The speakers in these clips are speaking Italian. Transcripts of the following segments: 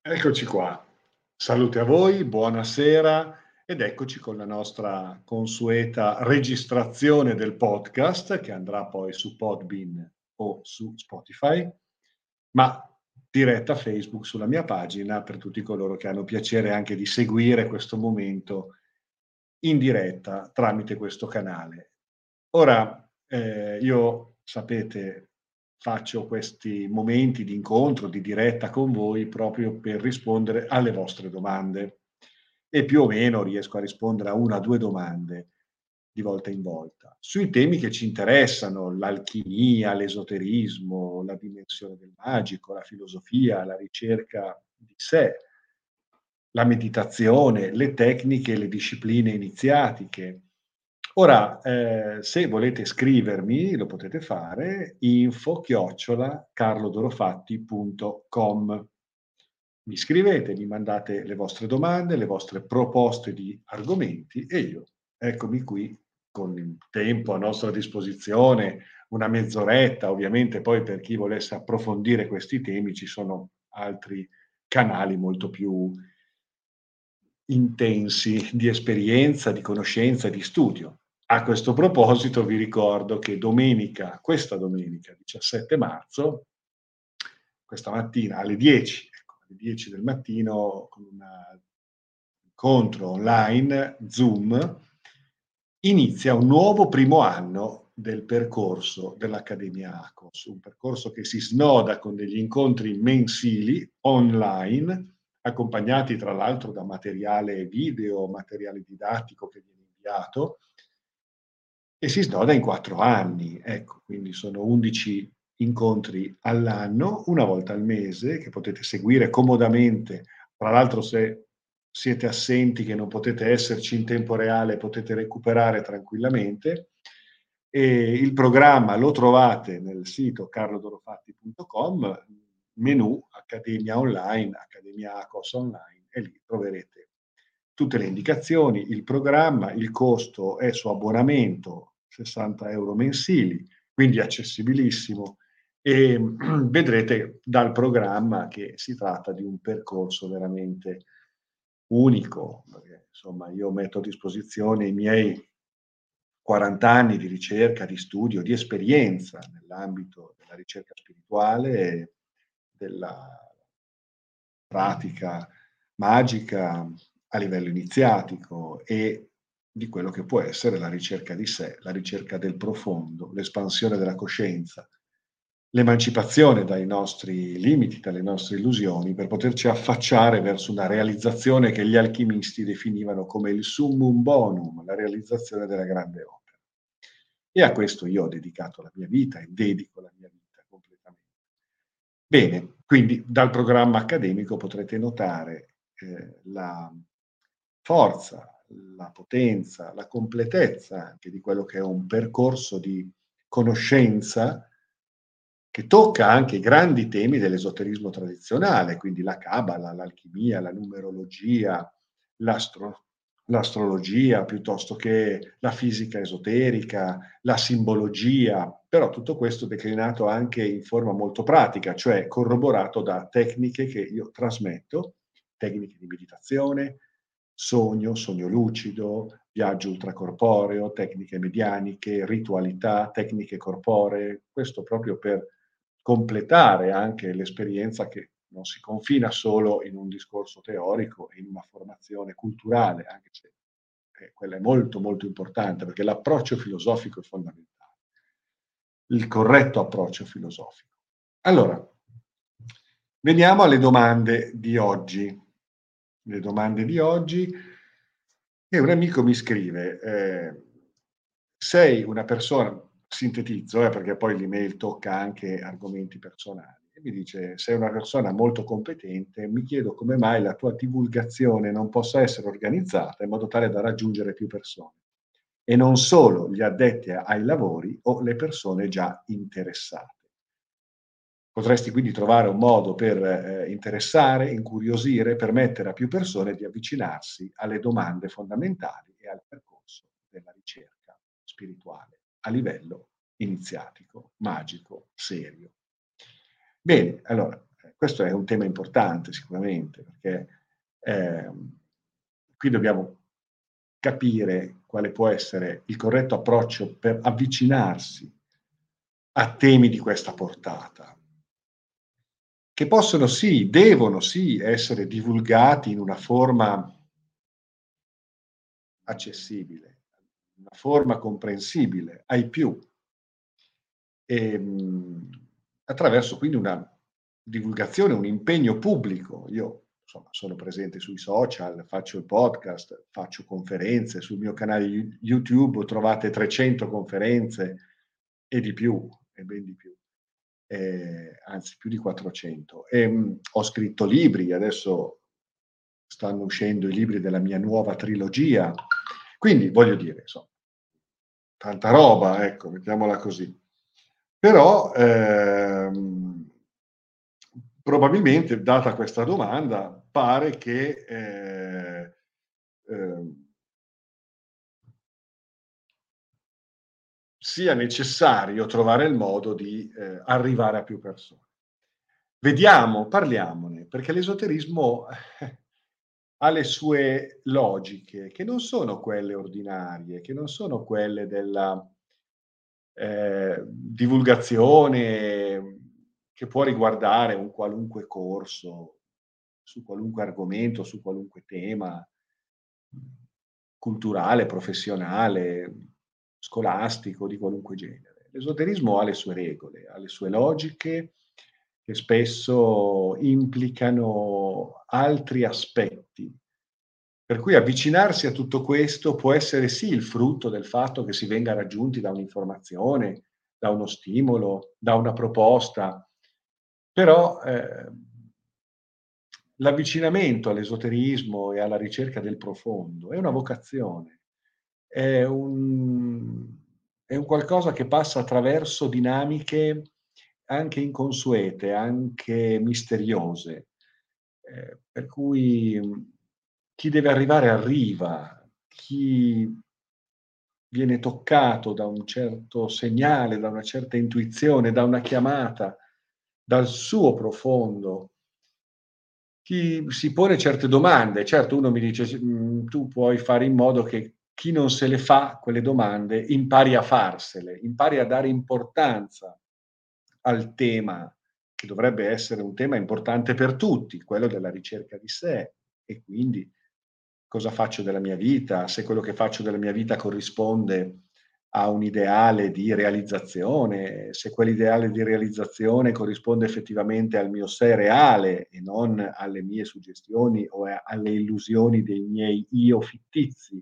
Eccoci qua. Salute a voi, buonasera ed eccoci con la nostra consueta registrazione del podcast che andrà poi su Podbean o su Spotify, ma diretta Facebook sulla mia pagina per tutti coloro che hanno piacere anche di seguire questo momento in diretta tramite questo canale. Ora, io sapete, faccio questi momenti di incontro, di diretta con voi proprio per rispondere alle vostre domande e più o meno riesco a rispondere a 1 a 2 domande di volta in volta, sui temi che ci interessano: l'alchimia, l'esoterismo, la dimensione del magico, la filosofia, la ricerca di sé, la meditazione, le tecniche, le discipline iniziatiche. Ora, se volete scrivermi lo potete fare info@carlodorofatti.com. Mi scrivete, mi mandate le vostre domande, le vostre proposte di argomenti e io eccomi qui con il tempo a nostra disposizione, una mezz'oretta. Ovviamente poi per chi volesse approfondire questi temi ci sono altri canali molto più intensi di esperienza, di conoscenza, di studio. A questo proposito vi ricordo che questa domenica 17 marzo, questa mattina alle 10, ecco, alle 10 del mattino con un incontro online Zoom, inizia un nuovo primo anno del percorso dell'Accademia ACOS, un percorso che si snoda con degli incontri mensili online, accompagnati tra l'altro da materiale video, materiale didattico che viene inviato, e si snoda in 4 anni. Ecco, quindi sono 11 incontri all'anno, 1 volta al mese, che potete seguire comodamente. Tra l'altro se siete assenti, che non potete esserci in tempo reale, potete recuperare tranquillamente. E il programma lo trovate nel sito carlodorofatti.com, menu Accademia Online, Accademia ACOS Online, e lì troverete tutte le indicazioni, il programma. Il costo è su abbonamento, 60 € mensili, quindi accessibilissimo, e vedrete dal programma che si tratta di un percorso veramente unico, perché insomma io metto a disposizione i miei 40 anni di ricerca, di studio, di esperienza nell'ambito della ricerca spirituale, della pratica magica a livello iniziatico e di quello che può essere la ricerca di sé, la ricerca del profondo, l'espansione della coscienza, l'emancipazione dai nostri limiti, dalle nostre illusioni, per poterci affacciare verso una realizzazione che gli alchimisti definivano come il summum bonum, la realizzazione della grande opera. E a questo io ho dedicato la mia vita e dedico la mia vita completamente. Bene, quindi dal programma accademico potrete notare, la forza, la potenza, la completezza anche di quello che è un percorso di conoscenza che tocca anche i grandi temi dell'esoterismo tradizionale, quindi la cabala, l'alchimia, la numerologia, l'astrologia, piuttosto che la fisica esoterica, la simbologia, però tutto questo declinato anche in forma molto pratica, cioè corroborato da tecniche che io trasmetto, tecniche di meditazione, sogno lucido, viaggio ultracorporeo, tecniche medianiche, ritualità, tecniche corporee, questo proprio per completare anche l'esperienza che non si confina solo in un discorso teorico, in una formazione culturale, anche se quella è molto, molto importante, perché l'approccio filosofico è fondamentale, il corretto approccio filosofico. Allora, veniamo alle domande di oggi. Le domande di oggi, e un amico mi scrive, sei una persona, sintetizzo, perché poi l'email tocca anche argomenti personali, e mi dice: "Sei una persona molto competente, mi chiedo come mai la tua divulgazione non possa essere organizzata in modo tale da raggiungere più persone, e non solo gli addetti ai lavori o le persone già interessate. Potresti quindi trovare un modo per, interessare, incuriosire, permettere a più persone di avvicinarsi alle domande fondamentali e al percorso della ricerca spirituale a livello iniziatico, magico, serio." Bene, allora, questo è un tema importante sicuramente, perché qui dobbiamo capire quale può essere il corretto approccio per avvicinarsi a temi di questa portata, che possono sì, devono sì essere divulgati in una forma accessibile, una forma comprensibile ai più, ehm, attraverso quindi una divulgazione, un impegno pubblico. Io insomma sono presente sui social, faccio il podcast, faccio conferenze, sul mio canale YouTube trovate 300 conferenze e di più, e ben di più. Anzi più di 400. Ho scritto libri, adesso stanno uscendo i libri della mia nuova trilogia, quindi voglio dire, insomma, tanta roba, ecco, mettiamola così. Però, probabilmente, data questa domanda, pare che, ehm sia necessario trovare il modo di, arrivare a più persone. Vediamo, parliamone, perché l'esoterismo ha le sue logiche, che non sono quelle ordinarie, che non sono quelle della, divulgazione che può riguardare un qualunque corso, su qualunque argomento, su qualunque tema, culturale, professionale, scolastico, di qualunque genere. L'esoterismo ha le sue regole, ha le sue logiche che spesso implicano altri aspetti. Per cui avvicinarsi a tutto questo può essere sì il frutto del fatto che si venga raggiunti da un'informazione, da uno stimolo, da una proposta, però, l'avvicinamento all'esoterismo e alla ricerca del profondo è una vocazione, è un è un qualcosa che passa attraverso dinamiche anche inconsuete, anche misteriose, per cui, chi deve arrivare arriva, chi viene toccato da un certo segnale, da una certa intuizione, da una chiamata, dal suo profondo, chi si pone certe domande. Certo, uno mi dice: tu puoi fare in modo che chi non se le fa quelle domande impari a farsele, impari a dare importanza al tema, che dovrebbe essere un tema importante per tutti, quello della ricerca di sé e quindi cosa faccio della mia vita, se quello che faccio della mia vita corrisponde a un ideale di realizzazione, se quell'ideale di realizzazione corrisponde effettivamente al mio sé reale e non alle mie suggestioni o alle illusioni dei miei io fittizi.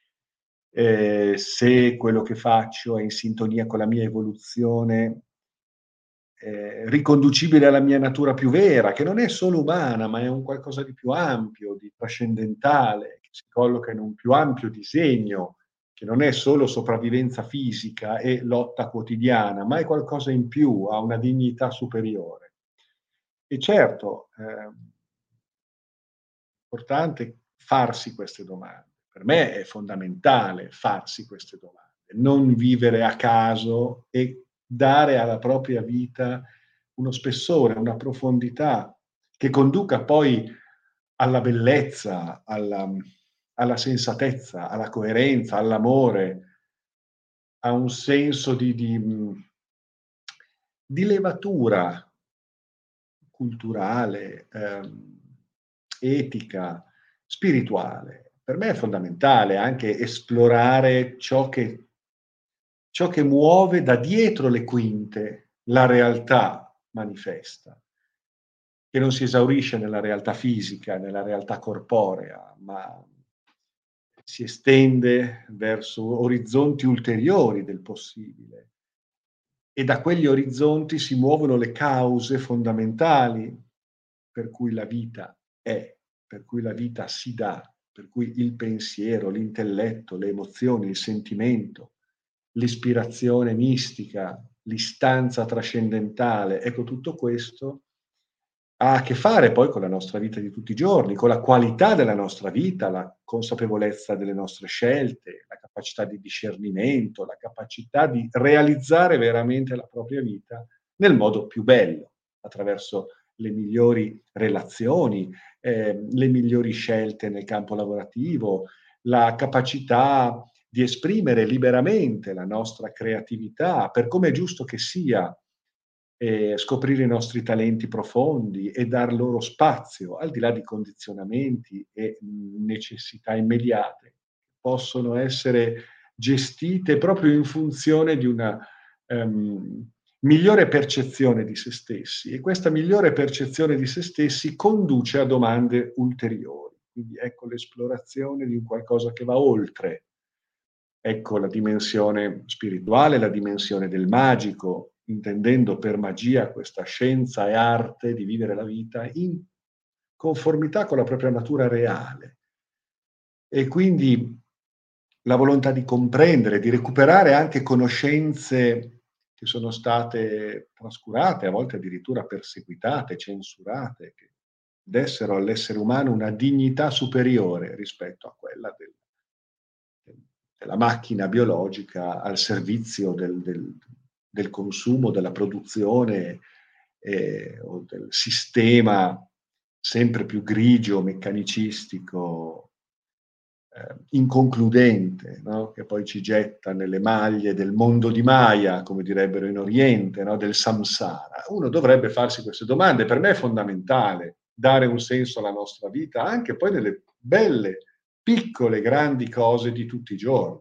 Se quello che faccio è in sintonia con la mia evoluzione, riconducibile alla mia natura più vera, che non è solo umana, ma è un qualcosa di più ampio, di trascendentale, che si colloca in un più ampio disegno, che non è solo sopravvivenza fisica e lotta quotidiana, ma è qualcosa in più, ha una dignità superiore. E certo, importante farsi queste domande. Per me è fondamentale farsi queste domande, non vivere a caso e dare alla propria vita uno spessore, una profondità che conduca poi alla bellezza, alla sensatezza, alla coerenza, all'amore, a un senso di levatura culturale, etica, spirituale. Per me è fondamentale anche esplorare ciò che muove da dietro le quinte la realtà manifesta, che non si esaurisce nella realtà fisica, nella realtà corporea, ma si estende verso orizzonti ulteriori del possibile. E da quegli orizzonti si muovono le cause fondamentali per cui la vita è, per cui la vita si dà, per cui il pensiero, l'intelletto, le emozioni, il sentimento, l'ispirazione mistica, l'istanza trascendentale, ecco tutto questo ha a che fare poi con la nostra vita di tutti i giorni, con la qualità della nostra vita, la consapevolezza delle nostre scelte, la capacità di discernimento, la capacità di realizzare veramente la propria vita nel modo più bello, attraverso le migliori relazioni, le migliori scelte nel campo lavorativo, la capacità di esprimere liberamente la nostra creatività, per come è giusto che sia, scoprire i nostri talenti profondi e dar loro spazio, al di là di condizionamenti e necessità immediate, possono essere gestite proprio in funzione di una migliore percezione di se stessi, e questa migliore percezione di se stessi conduce a domande ulteriori. Quindi ecco l'esplorazione di un qualcosa che va oltre, ecco la dimensione spirituale, la dimensione del magico, intendendo per magia questa scienza e arte di vivere la vita in conformità con la propria natura reale. E quindi la volontà di comprendere, di recuperare anche conoscenze che sono state trascurate, a volte addirittura perseguitate, censurate, che dessero all'essere umano una dignità superiore rispetto a quella della macchina biologica al servizio del consumo, della produzione, o del sistema sempre più grigio, meccanicistico, inconcludente, no, che poi ci getta nelle maglie del mondo di Maya, come direbbero in Oriente, no, del samsara. Uno dovrebbe farsi queste domande. Per me è fondamentale dare un senso alla nostra vita, anche poi nelle belle, piccole, grandi cose di tutti i giorni,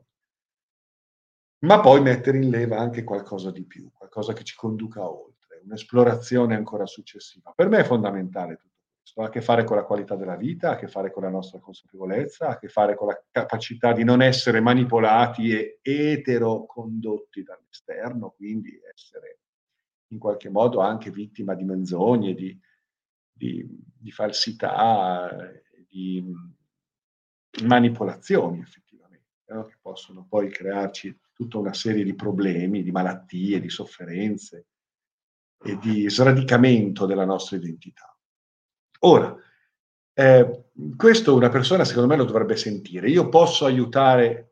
ma poi mettere in leva anche qualcosa di più, qualcosa che ci conduca oltre, un'esplorazione ancora successiva. Per me è fondamentale tutto questo, ha a che fare con la qualità della vita, ha a che fare con la nostra consapevolezza, ha a che fare con la capacità di non essere manipolati e eterocondotti dall'esterno, quindi essere in qualche modo anche vittima di menzogne, di falsità, di manipolazioni effettivamente, no, che possono poi crearci tutta una serie di problemi, di malattie, di sofferenze e di sradicamento della nostra identità. Ora, questo una persona secondo me lo dovrebbe sentire. Io posso aiutare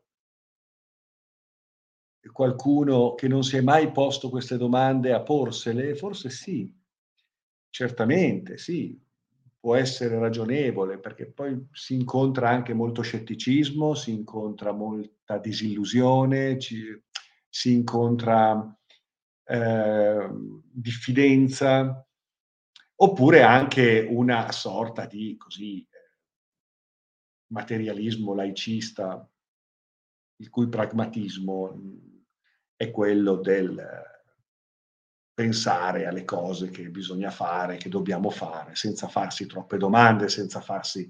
qualcuno che non si è mai posto queste domande a porsele? Forse sì, certamente sì, può essere ragionevole, perché poi si incontra anche molto scetticismo, si incontra molta disillusione, si incontra diffidenza, oppure anche una sorta di così materialismo laicista, il cui pragmatismo è quello del pensare alle cose che bisogna fare, che dobbiamo fare, senza farsi troppe domande, senza farsi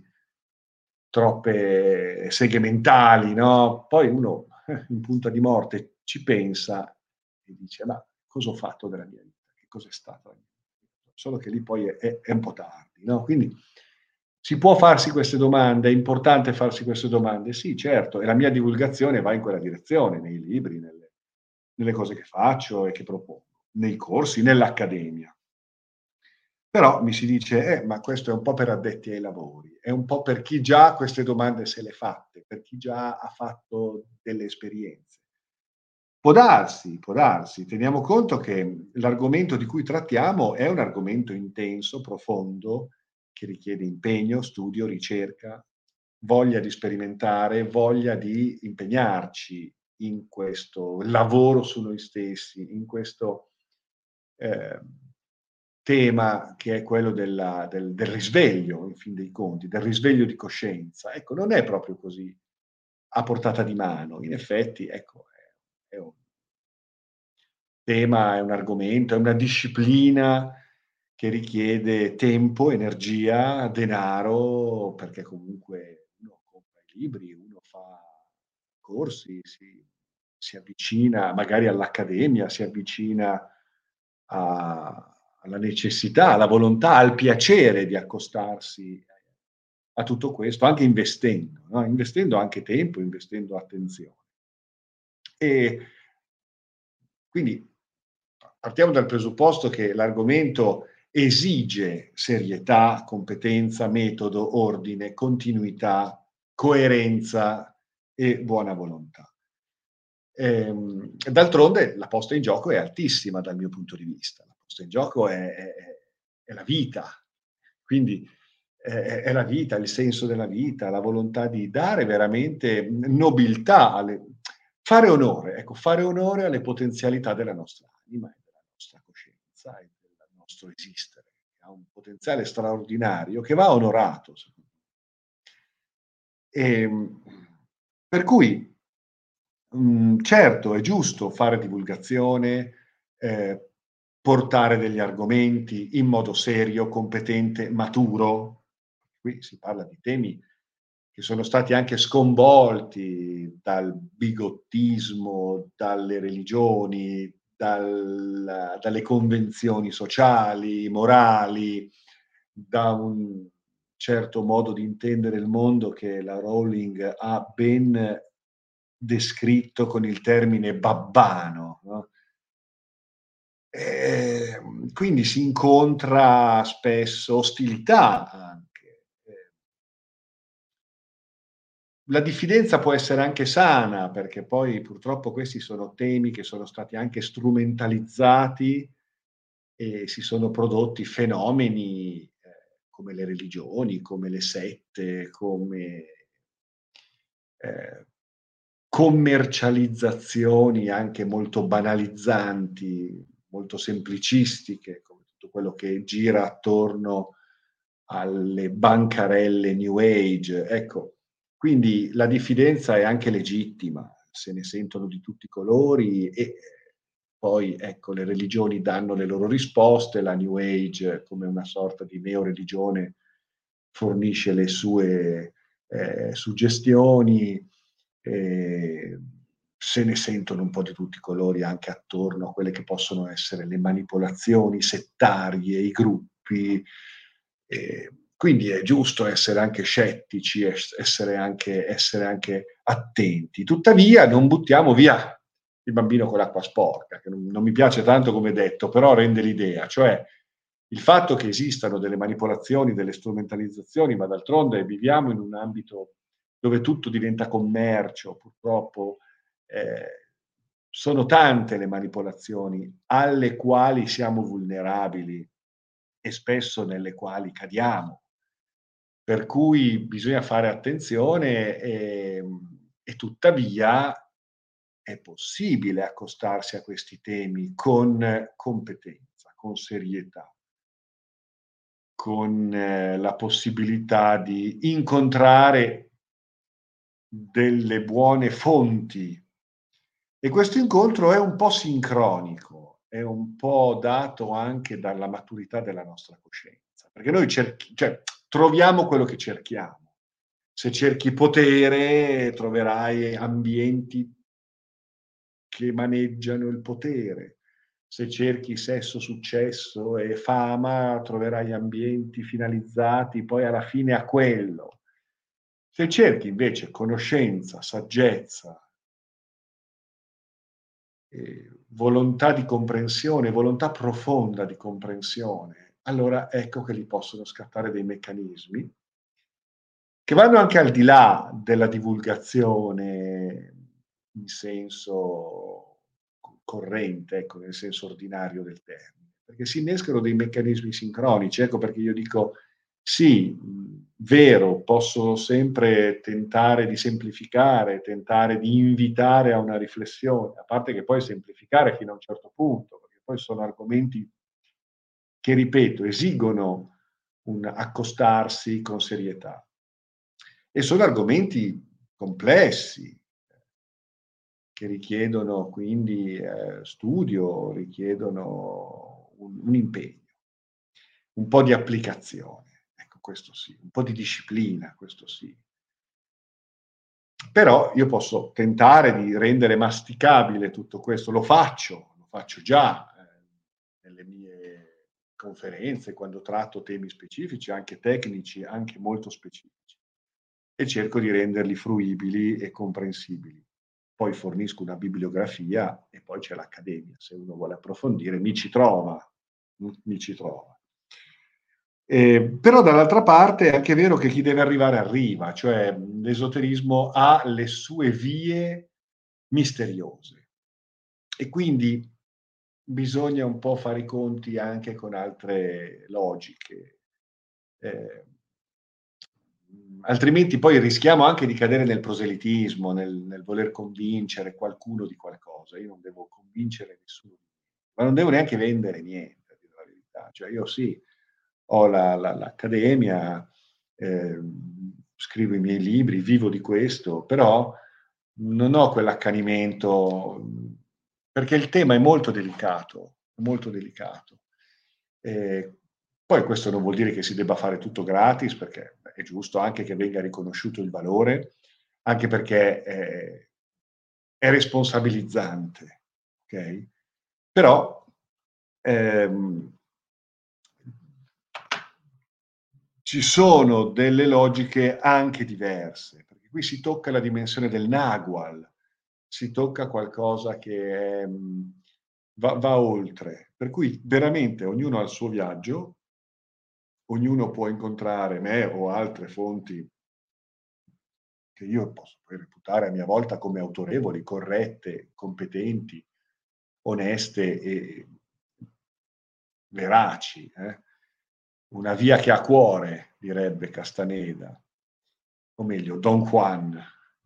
troppe seghe mentali, no, poi uno in punta di morte ci pensa e dice: "Ma cosa ho fatto della mia vita? Che cos'è stata la mia vita?" Solo che lì poi è un po' tardi, no, quindi si può farsi queste domande, è importante farsi queste domande? Sì, certo, e la mia divulgazione va in quella direzione, nei libri, nelle cose che faccio e che propongo, nei corsi, nell'accademia. Però mi si dice: ma questo è un po' per addetti ai lavori, è un po' per chi già queste domande se l'è fatte, per chi già ha fatto delle esperienze." Può darsi. Teniamo conto che l'argomento di cui trattiamo è un argomento intenso, profondo, che richiede impegno, studio, ricerca, voglia di sperimentare, voglia di impegnarci in questo lavoro su noi stessi, in questo, ehm, tema che è quello del risveglio, in fin dei conti, del risveglio di coscienza. Ecco, non è proprio così a portata di mano. In effetti, ecco, è un tema, è un argomento, è una disciplina che richiede tempo, energia, denaro, perché comunque uno compra i libri, uno fa corsi, si avvicina magari all'accademia, si avvicina alla necessità, alla volontà, al piacere di accostarsi a tutto questo, anche investendo, no, investendo anche tempo, investendo attenzione. E quindi partiamo dal presupposto che l'argomento esige serietà, competenza, metodo, ordine, continuità, coerenza e buona volontà. D'altronde la posta in gioco è altissima dal mio punto di vista. La posta in gioco è è la vita. Quindi è la vita, il senso della vita, la volontà di dare veramente nobiltà fare onore alle potenzialità della nostra anima e della nostra coscienza e del nostro esistere, che ha un potenziale straordinario che va onorato, secondo me. Per cui, certo, è giusto fare divulgazione, ehm, portare degli argomenti in modo serio, competente, maturo. Qui si parla di temi che sono stati anche sconvolti dal bigottismo, dalle religioni, dalle convenzioni sociali, morali, da un certo modo di intendere il mondo che la Rowling ha ben descritto con il termine babbano, no? Quindi si incontra spesso ostilità anche. La diffidenza può essere anche sana, perché poi purtroppo questi sono temi che sono stati anche strumentalizzati e si sono prodotti fenomeni, come le religioni, come le sette, come, ehm, commercializzazioni anche molto banalizzanti, molto semplicistiche, come tutto quello che gira attorno alle bancarelle New Age. Ecco, quindi la diffidenza è anche legittima, se ne sentono di tutti i colori e poi, ecco, le religioni danno le loro risposte, la New Age, come una sorta di neoreligione, fornisce le sue, suggestioni, se ne sentono un po' di tutti i colori anche attorno a quelle che possono essere le manipolazioni settarie, i gruppi. Quindi è giusto essere anche scettici, essere anche attenti. Tuttavia non buttiamo via il bambino con l'acqua sporca, che non mi piace tanto come detto, però rende l'idea. Cioè, il fatto che esistano delle manipolazioni, delle strumentalizzazioni, ma d'altronde viviamo in un ambito dove tutto diventa commercio, purtroppo, ehm, sono tante le manipolazioni alle quali siamo vulnerabili e spesso nelle quali cadiamo. Per cui bisogna fare attenzione, e tuttavia è possibile accostarsi a questi temi con competenza, con serietà, con la possibilità di incontrare delle buone fonti. E questo incontro è un po' sincronico, è un po' dato anche dalla maturità della nostra coscienza, perché noi cioè troviamo quello che cerchiamo. Se cerchi potere, troverai ambienti che maneggiano il potere. Se cerchi sesso, successo e fama, troverai ambienti finalizzati poi alla fine a quello. Se cerchi invece conoscenza, saggezza, volontà di comprensione, volontà profonda di comprensione, allora ecco che lì possono scattare dei meccanismi che vanno anche al di là della divulgazione in senso corrente, ecco, nel senso ordinario del termine, perché si innescano dei meccanismi sincronici. Ecco perché io dico: sì, vero, posso sempre tentare di semplificare, tentare di invitare a una riflessione, a parte che poi semplificare fino a un certo punto, perché poi sono argomenti che, ripeto, esigono un accostarsi con serietà. E sono argomenti complessi, che richiedono quindi, studio, richiedono un impegno, un po' di applicazione, ecco questo sì, un po' di disciplina, questo sì. Però io posso tentare di rendere masticabile tutto questo, lo faccio già, nelle mie conferenze, quando tratto temi specifici, anche tecnici, anche molto specifici, e cerco di renderli fruibili e comprensibili. Poi fornisco una bibliografia e poi c'è l'accademia, se uno vuole approfondire mi ci trova. Però dall'altra parte è anche vero che chi deve arrivare arriva, cioè l'esoterismo ha le sue vie misteriose e quindi bisogna un po' fare i conti anche con altre logiche. Altrimenti poi rischiamo anche di cadere nel proselitismo, nel voler convincere qualcuno di qualcosa. Io non devo convincere nessuno, ma non devo neanche vendere niente, a dire la verità. Cioè io sì, ho l'accademia, scrivo i miei libri, vivo di questo, però non ho quell'accanimento, perché il tema è molto delicato, molto delicato. Poi questo non vuol dire che si debba fare tutto gratis, perché è giusto anche che venga riconosciuto il valore, anche perché è responsabilizzante, okay? Però, ehm ci sono delle logiche anche diverse, perché qui si tocca la dimensione del Nagual, si tocca qualcosa che è, va oltre. Per cui veramente ognuno ha il suo viaggio, ognuno può incontrare me o altre fonti che io posso poi reputare a mia volta come autorevoli, corrette, competenti, oneste e veraci, eh. Una via che ha cuore, direbbe Castaneda, o meglio Don Juan.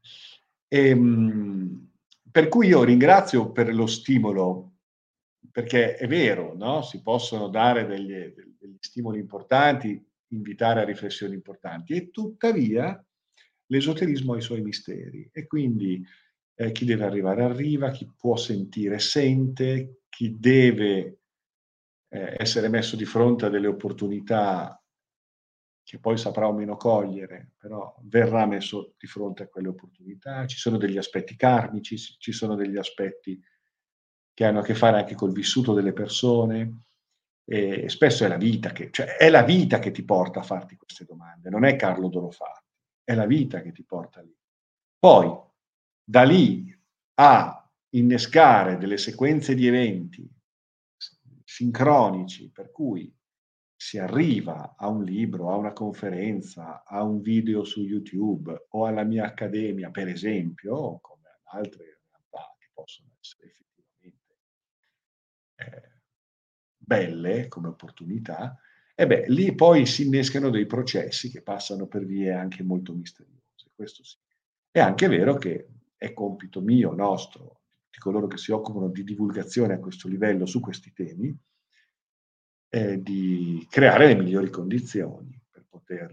Ehm, per cui io ringrazio per lo stimolo, perché è vero, no, si possono dare degli stimoli importanti, invitare a riflessioni importanti e tuttavia l'esoterismo ha i suoi misteri e quindi, chi deve arrivare arriva, chi può sentire sente, chi deve, essere messo di fronte a delle opportunità che poi saprà o meno cogliere, però verrà messo di fronte a quelle opportunità. Ci sono degli aspetti karmici, ci sono degli aspetti che hanno a che fare anche col vissuto delle persone, e spesso è la vita che ti porta a farti queste domande, non è Carlo Dorofatti, è la vita che ti porta lì. Poi, da lì a innescare delle sequenze di eventi sincronici, per cui si arriva a un libro, a una conferenza, a un video su YouTube o alla mia accademia, per esempio, come altre realtà che possono essere effettivamente belle come opportunità, e beh, lì poi si innescano dei processi che passano per vie anche molto misteriose, questo sì. È anche vero che è compito mio, nostro, di coloro che si occupano di divulgazione a questo livello su questi temi, di creare le migliori condizioni per poter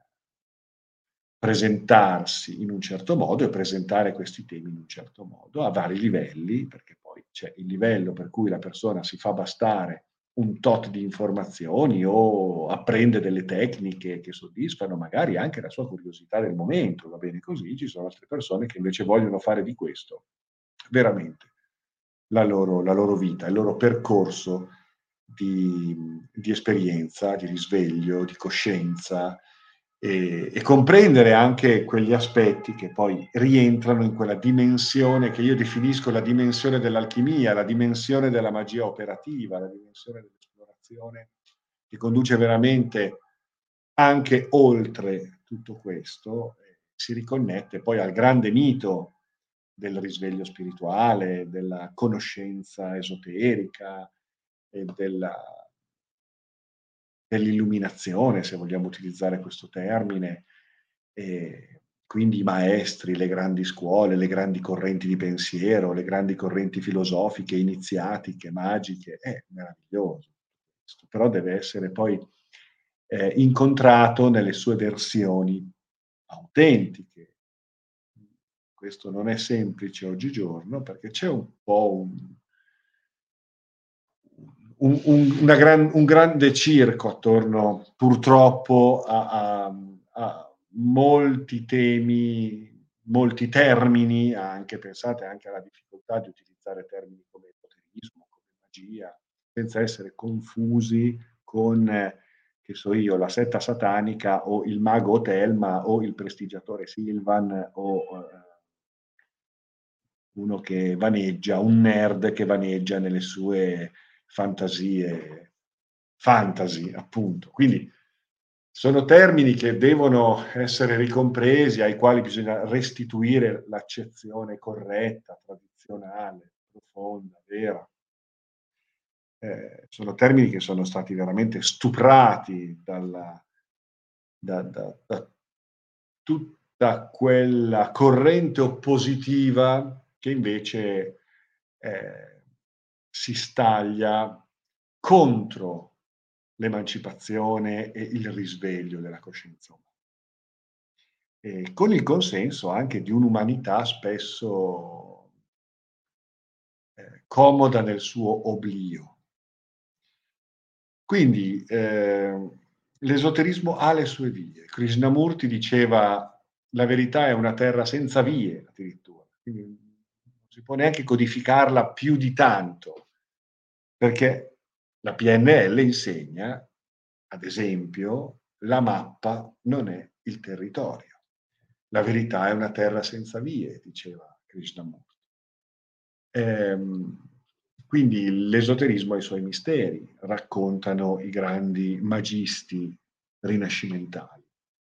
presentarsi in un certo modo e presentare questi temi in un certo modo, a vari livelli, perché poi c'è il livello per cui la persona si fa bastare un tot di informazioni o apprende delle tecniche che soddisfano magari anche la sua curiosità del momento, va bene così. Ci sono altre persone che invece vogliono fare di questo veramente la loro vita, il loro percorso di esperienza, di risveglio, di coscienza, e comprendere anche quegli aspetti che poi rientrano in quella dimensione che io definisco la dimensione dell'alchimia, la dimensione della magia operativa, la dimensione dell'esplorazione che conduce veramente anche oltre tutto questo, si riconnette poi al grande mito del risveglio spirituale, della conoscenza esoterica e dell'illuminazione, se vogliamo utilizzare questo termine, quindi i maestri, le grandi scuole, le grandi correnti di pensiero, le grandi correnti filosofiche, iniziatiche, magiche, è meraviglioso questo, però deve essere poi, incontrato nelle sue versioni autentiche. Questo non è semplice oggigiorno perché c'è un po' un grande circo attorno purtroppo a molti temi, molti termini, anche pensate anche alla difficoltà di utilizzare termini come esoterismo, come magia, senza essere confusi con, che so io, la setta satanica o il mago Telma o il prestigiatore Silvan o uno che vaneggia, un nerd che vaneggia nelle sue fantasie fantasy, appunto. Quindi sono termini che devono essere ricompresi, ai quali bisogna restituire l'accezione corretta, tradizionale, profonda, vera. sono termini che sono stati veramente stuprati da tutta quella corrente oppositiva che invece si staglia contro l'emancipazione e il risveglio della coscienza umana. E con il consenso anche di un'umanità spesso comoda nel suo oblio. Quindi l'esoterismo ha le sue vie. Krishnamurti diceva la verità è una terra senza vie, addirittura. Quindi non si può neanche codificarla più di tanto, perché la PNL insegna, ad esempio, la mappa non è il territorio. La verità è una terra senza vie, diceva Krishnamurti. Quindi l'esoterismo ha i suoi misteri, raccontano i grandi magisti rinascimentali.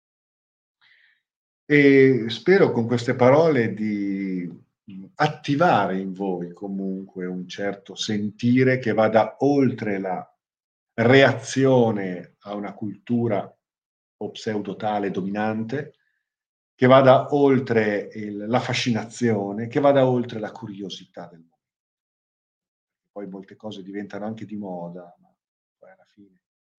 E spero con queste parole di attivare in voi comunque un certo sentire che vada oltre la reazione a una cultura o pseudotale dominante, che vada oltre la fascinazione, che vada oltre la curiosità del mondo. Poi molte cose diventano anche di moda, ma poi alla fine,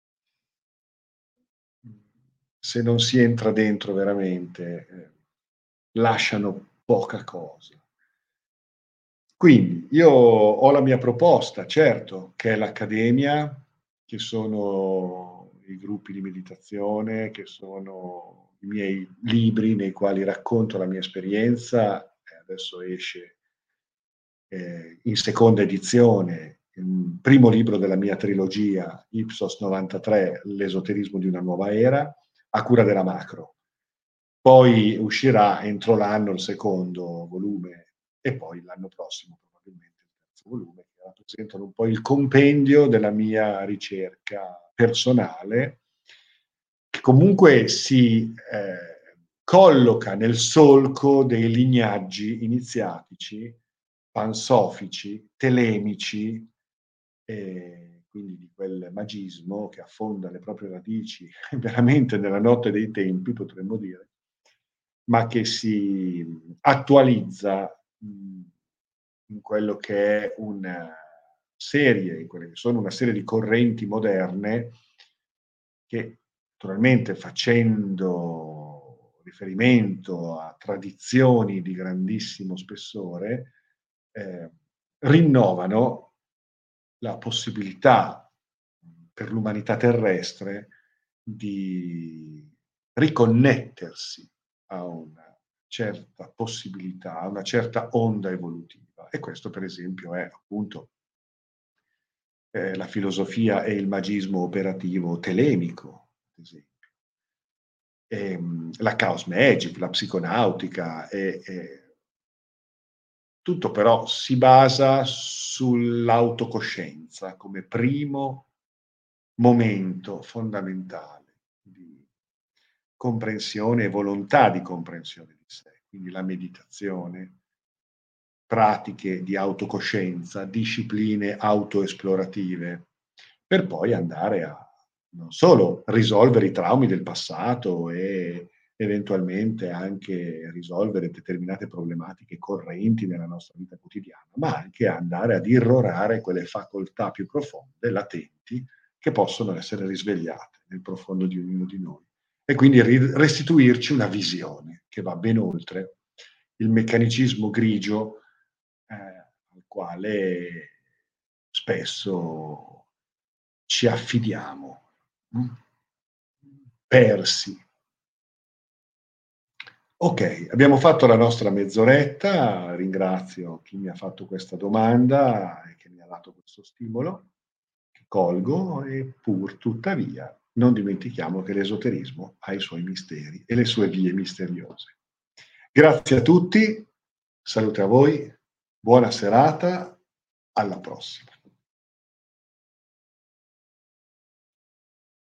se non si entra dentro veramente, lasciano poca cosa. Quindi io ho la mia proposta, certo, che è l'accademia, che sono i gruppi di meditazione, che sono i miei libri nei quali racconto la mia esperienza, e adesso esce in seconda edizione il primo libro della mia trilogia, Ipsos 93, l'esoterismo di una nuova era, a cura della Macro. Poi uscirà entro l'anno il secondo volume e poi l'anno prossimo probabilmente il terzo volume, che rappresentano un po' il compendio della mia ricerca personale, che comunque si colloca nel solco dei lignaggi iniziatici, pansofici, telemici, quindi di quel magismo che affonda le proprie radici veramente nella notte dei tempi, potremmo dire, ma che si attualizza in quello che è una serie, in quelle che sono una serie di correnti moderne che, naturalmente, facendo riferimento a tradizioni di grandissimo spessore, rinnovano la possibilità per l'umanità terrestre di riconnettersi a una certa possibilità, a una certa onda evolutiva. E questo, per esempio, è appunto la filosofia e il magismo operativo telemico, ad esempio. La chaos magic, la psiconautica, tutto però si basa sull'autocoscienza come primo momento fondamentale di comprensione e volontà di comprensione di sé. Quindi la meditazione, pratiche di autocoscienza, discipline autoesplorative, per poi andare a non solo risolvere i traumi del passato e eventualmente anche risolvere determinate problematiche correnti nella nostra vita quotidiana, ma anche andare ad irrorare quelle facoltà più profonde, latenti, che possono essere risvegliate nel profondo di ognuno di noi. E quindi restituirci una visione che va ben oltre il meccanicismo grigio al quale spesso ci affidiamo, persi. Ok, abbiamo fatto la nostra mezz'oretta, ringrazio chi mi ha fatto questa domanda e che mi ha dato questo stimolo, che colgo, e pur tuttavia non dimentichiamo che l'esoterismo ha i suoi misteri e le sue vie misteriose. Grazie a tutti, salute a voi, buona serata, alla prossima.